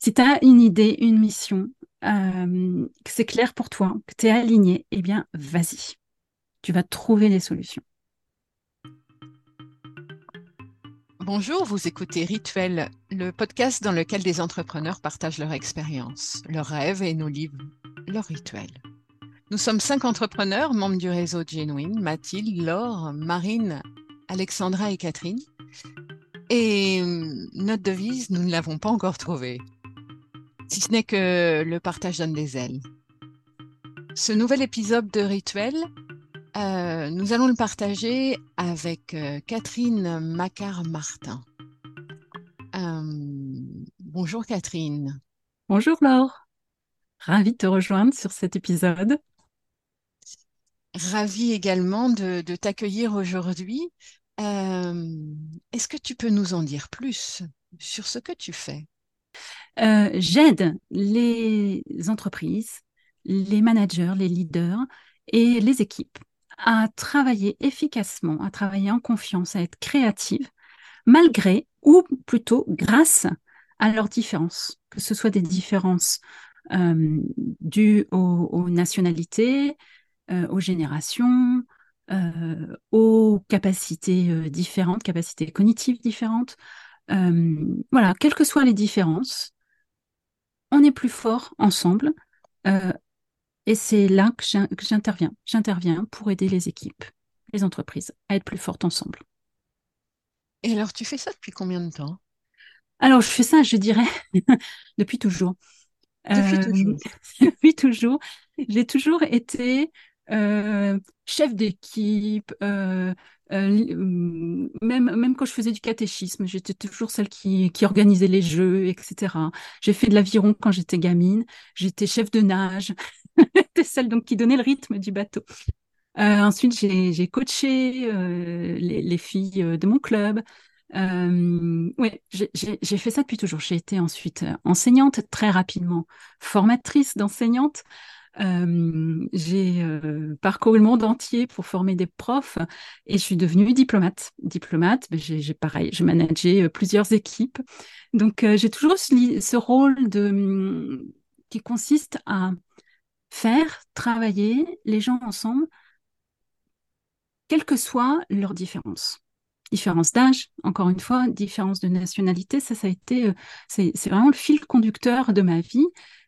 Si tu as une idée, une mission, que c'est clair pour toi, que tu es aligné, eh bien, vas-y. Tu vas trouver des solutions. Bonjour, vous écoutez Rituel, le podcast dans lequel des entrepreneurs partagent leur expérience, leurs rêves et nous livrent leurs rituels. Nous sommes 5 entrepreneurs, membres du réseau Genuine, Mathilde, Laure, Marine, Alexandra et Catherine. Et notre devise, nous ne l'avons pas encore trouvée, si ce n'est que le partage donne des ailes. Ce nouvel épisode de Rituel, nous allons le partager avec Catherine Macquart-Martin. Bonjour Catherine. Bonjour Laure, ravie de te rejoindre sur cet épisode. Ravie également de t'accueillir aujourd'hui. Est-ce que tu peux nous en dire plus sur ce que tu fais? J'aide les entreprises, les managers, les leaders et les équipes à travailler efficacement, à travailler en confiance, à être créatives, malgré ou plutôt grâce à leurs différences, que ce soit des différences dues aux nationalités, aux générations, aux capacités différentes, capacités cognitives différentes. Voilà, quelles que soient les différences, on est plus fort ensemble. euh, et c'est là que j'interviens. J'interviens pour aider les équipes, les entreprises à être plus fortes ensemble. Et alors, tu fais ça depuis combien de temps? Alors, je fais ça, je dirais, depuis toujours. Depuis Euh, toujours. Depuis toujours, j'ai toujours été chef d'équipe, même quand je faisais du catéchisme, j'étais toujours celle qui organisait les jeux, etc. J'ai fait de l'aviron quand j'étais gamine, j'étais chef de nage, j'étais celle donc qui donnait le rythme du bateau. Ensuite, j'ai coaché les filles de mon club. Ouais, j'ai fait ça depuis toujours. J'ai été ensuite enseignante très rapidement, formatrice d'enseignante. J'ai parcouru le monde entier pour former des profs et je suis devenue diplomate. Diplomate, ben, pareil, j'ai managé plusieurs équipes. Donc, j'ai toujours ce rôle qui consiste à faire travailler les gens ensemble quelles que soient leurs différences. Différence d'âge, encore une fois, différence de nationalité, ça a été, c'est vraiment le fil conducteur de ma vie.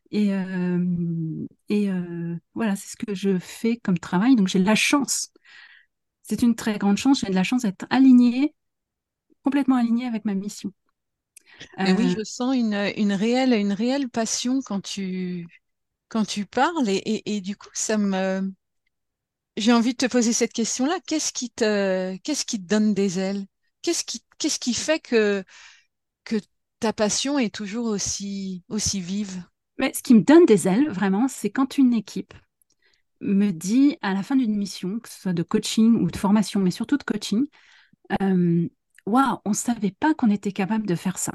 Et voilà, c'est ce que je fais comme travail. Donc j'ai de la chance. C'est une très grande chance. J'ai de la chance d'être alignée, complètement alignée avec ma mission. Mais oui, Euh, je sens une réelle passion quand tu parles et du coup, j'ai envie de te poser cette question-là. Qu'est-ce qui te donne des ailes? Qu'est-ce qui fait que ta passion est toujours aussi vive? mais ce qui me donne des ailes, vraiment, c'est quand une équipe me dit à la fin d'une mission, que ce soit de coaching ou de formation, mais surtout de coaching, euh, waouh, on ne savait pas qu'on était capable de faire ça.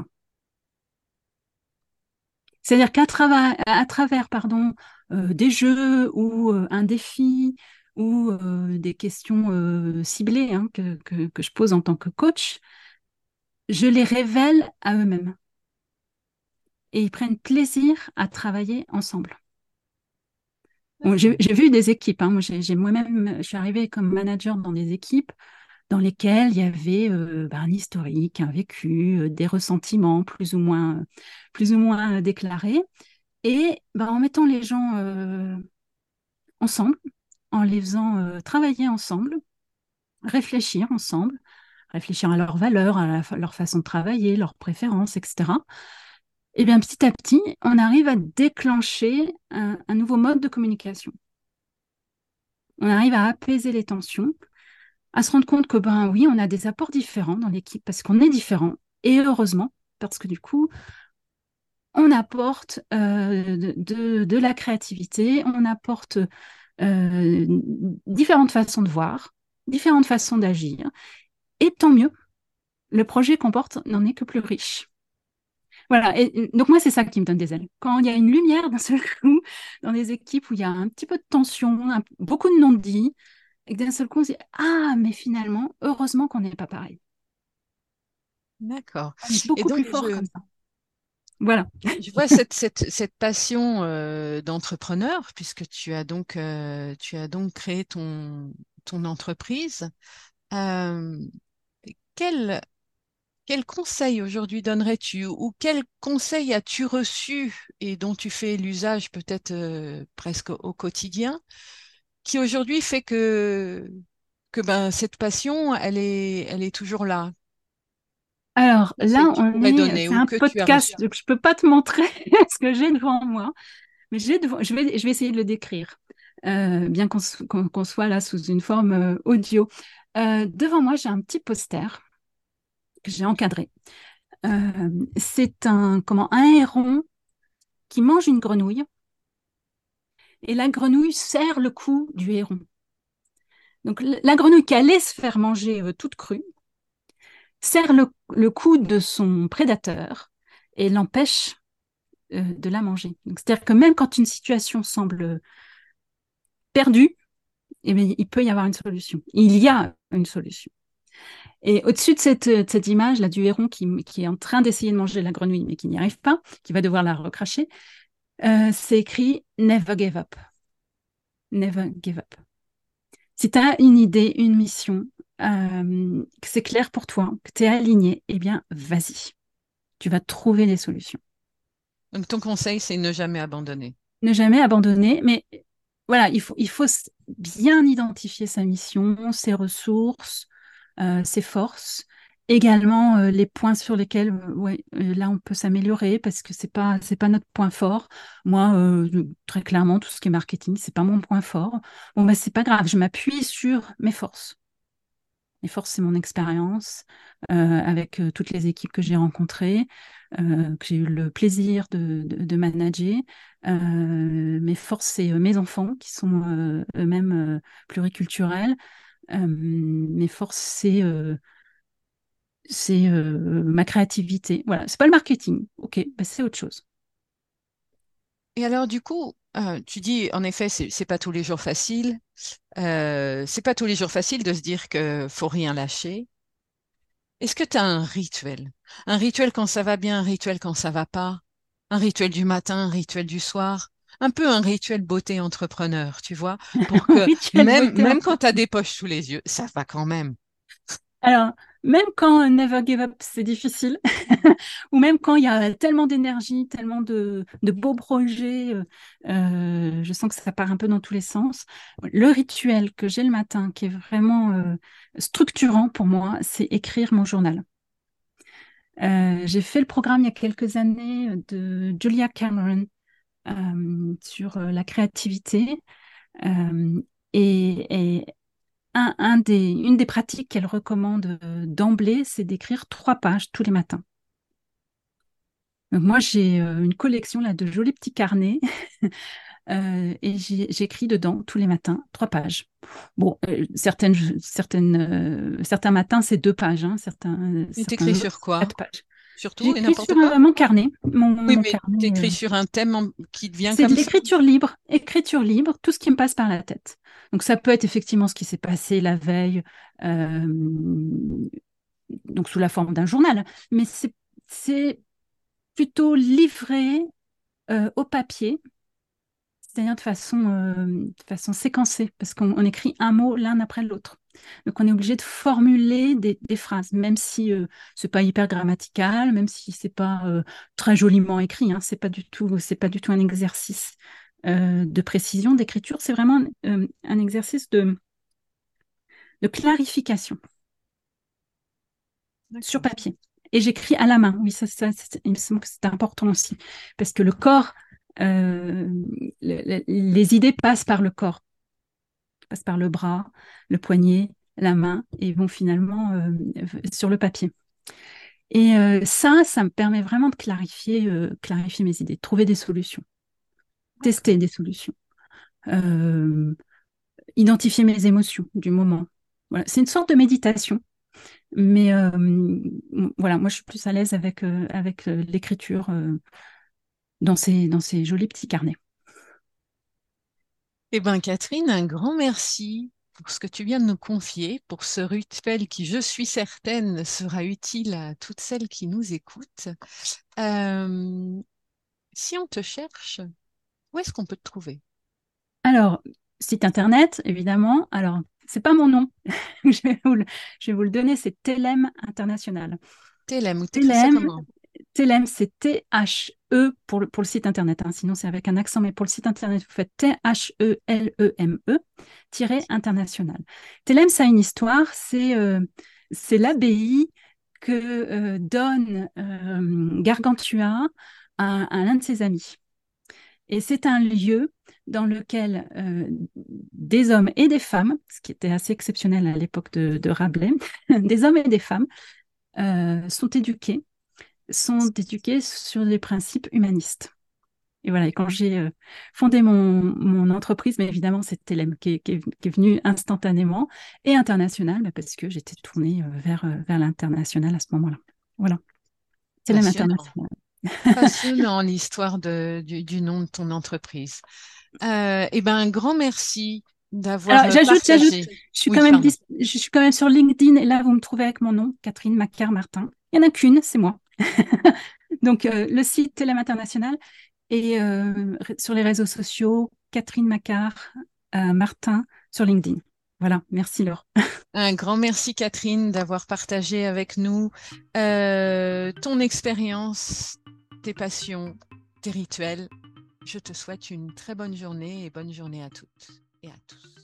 C'est-à-dire à travers pardon, des jeux ou un défi ou des questions ciblées hein, que je pose en tant que coach, je les révèle à eux-mêmes et ils prennent plaisir à travailler ensemble. Bon, D'accord. j'ai vu des équipes, hein. Moi, moi-même, je suis arrivée comme manager dans des équipes dans lesquelles il y avait un historique, un vécu, des ressentiments plus ou moins déclarés. Et en mettant les gens ensemble, en les faisant travailler ensemble, réfléchir ensemble, réfléchir à leurs valeurs, leur façon de travailler, leurs préférences, etc. Et bien petit à petit, on arrive à déclencher un nouveau mode de communication. On arrive à apaiser les tensions, à se rendre compte que ben oui, on a des apports différents dans l'équipe parce qu'on est différents. Et heureusement, parce que du coup, on apporte de la créativité, on apporte euh, différentes façons de voir, différentes façons d'agir. Et tant mieux, le projet qu'on porte n'en est que plus riche. Voilà, et donc moi, c'est ça qui me donne des ailes. Quand il y a une lumière d'un seul coup dans des équipes où il y a un petit peu de tension, beaucoup de non-dits, et que d'un seul coup, on se dit, ah, mais finalement, heureusement qu'on n'est pas pareil. D'accord. On est Et beaucoup donc, plus fort comme ça. Voilà. Je vois cette passion d'entrepreneur, puisque tu as donc créé ton entreprise. Euh, quel, quel conseil aujourd'hui donnerais-tu ou quel conseil as-tu reçu et dont tu fais l'usage peut-être presque au quotidien, qui aujourd'hui fait que ben, cette passion, elle est toujours là? Alors Conseil que là, tu pourrais donner c'est ou un que tu as podcast, reçu. donc je peux pas te montrer ce que j'ai devant moi, mais je vais essayer de le décrire, bien qu'on soit là sous une forme audio. Devant moi, j'ai un petit poster que j'ai encadré. C'est un héron qui mange une grenouille et la grenouille serre le cou du héron. Donc la grenouille qui allait se faire manger toute crue serre le cou de son prédateur et l'empêche de la manger. C'est-à-dire que même quand une situation semble perdue, eh bien, il peut y avoir une solution. Il y a une solution. Et au-dessus de cette image là du héron qui est en train d'essayer de manger la grenouille mais qui n'y arrive pas, qui va devoir la recracher, c'est écrit Never give up. Never give up. Si tu as une idée, une mission, que c'est clair pour toi, que tu es aligné, eh bien, vas-y. Tu vas trouver des solutions. Donc ton conseil, c'est ne jamais abandonner. Ne jamais abandonner, mais voilà, il faut bien identifier sa mission, ses ressources, ses forces, également les points sur lesquels ouais, là on peut s'améliorer parce que c'est pas notre point fort. Moi, très clairement, tout ce qui est marketing, c'est pas mon point fort. Bon, bah, c'est pas grave, je m'appuie sur mes forces. Mes forces, c'est mon expérience avec toutes les équipes que j'ai rencontrées, que j'ai eu le plaisir de manager. Mes forces, c'est mes enfants qui sont eux-mêmes pluriculturels. Mes forces, c'est ma créativité. Voilà, c'est pas le marketing. Ok, bah, c'est autre chose. Et alors, du coup, tu dis, en effet, c'est pas tous les jours facile. C'est pas tous les jours facile de se dire que faut rien lâcher. Est-ce que tu as un rituel? Un rituel quand ça va bien, un rituel quand ça va pas? Un rituel du matin, un rituel du soir? Un peu un rituel beauté entrepreneur, tu vois, pour Un que rituel même, beauté même entre. quand tu as des poches sous les yeux, ça va quand même. Alors, même quand Never Give Up, c'est difficile, ou même quand il y a tellement d'énergie, tellement de beaux projets, je sens que ça part un peu dans tous les sens. Le rituel que j'ai le matin, qui est vraiment structurant pour moi, c'est écrire mon journal. J'ai fait le programme il y a quelques années de Julia Cameron sur la créativité. Euh, et une des pratiques qu'elle recommande d'emblée, c'est d'écrire 3 pages tous les matins. Donc moi, j'ai une collection là, de jolis petits carnets et j'écris dedans tous les matins 3 pages. Bon, certains matins, c'est 2 pages, hein, Et certains t'écris jours, sur c'est quoi? 4 pages. Sur tout et J'écris n'importe sur quoi? mon carnet. Oui, Mon mais carnet, t'écris sur un thème qui te vient c'est de comme ça. l'écriture libre. Écriture libre, tout ce qui me passe par la tête. Donc ça peut être effectivement ce qui s'est passé la veille, euh, donc sous la forme d'un journal, mais c'est plutôt livré au papier, c'est-à-dire de façon séquencée, parce qu'on écrit un mot l'un après l'autre. Donc on est obligé de formuler des phrases, même si c'est pas hyper grammatical, même si c'est pas très joliment écrit, hein, c'est pas du tout un exercice de précision, d'écriture, c'est vraiment un exercice de clarification sur D'accord. papier. Et j'écris à la main. Oui, il me semble que c'est important aussi. Parce que le corps, euh, les idées passent par le corps, passent par le bras, le poignet, la main, et vont finalement sur le papier. Et ça me permet vraiment de clarifier mes idées, de trouver des solutions, tester D'accord. des solutions, euh, identifier mes émotions du moment. Voilà. C'est une sorte de méditation. Mais voilà, moi je suis plus à l'aise avec l'écriture dans ces jolis petits carnets. Eh bien, Catherine, un grand merci pour ce que tu viens de nous confier, pour ce rituel qui, je suis certaine, sera utile à toutes celles qui nous écoutent. Euh, Si on te cherche, où est-ce qu'on peut te trouver? Alors, site internet, évidemment. Alors, c'est pas mon nom. Je vais vous le, je vais vous le donner, c'est Telem International. Télème, ou t'écris ça Telem, comment? Telem, c'est T-H-E pour le site internet, hein. Sinon, c'est avec un accent, mais pour le site internet, vous faites T-H-E-L-E-M-E, international. Telem, ça a une histoire, c'est l'abbaye que donne Gargantua à l'un de ses amis. Et c'est un lieu dans lequel des hommes et des femmes, ce qui était assez exceptionnel à l'époque de Rabelais, des hommes et des femmes sont éduqués sur des principes humanistes. Et voilà, et quand j'ai fondé mon entreprise, mais évidemment, c'est Telem qui est venu instantanément et international, bah, parce que j'étais tournée vers l'international à ce moment-là. Voilà, Telem Passionnant. International. Passionnant l'histoire du nom de ton entreprise. Eh ben, un grand merci d'avoir Alors, j'ajoute, partagé. Oui, pardon. je suis quand même sur LinkedIn et là, vous me trouvez avec mon nom, Catherine Macquart-Martin. Il n'y en a qu'une, c'est moi. Donc, le site Telem International et sur les réseaux sociaux, Catherine Macquart, Martin sur LinkedIn. Voilà, merci Laure. Un grand merci, Catherine, d'avoir partagé avec nous ton expérience, tes passions, tes rituels. Je te souhaite une très bonne journée et bonne journée à toutes et à tous.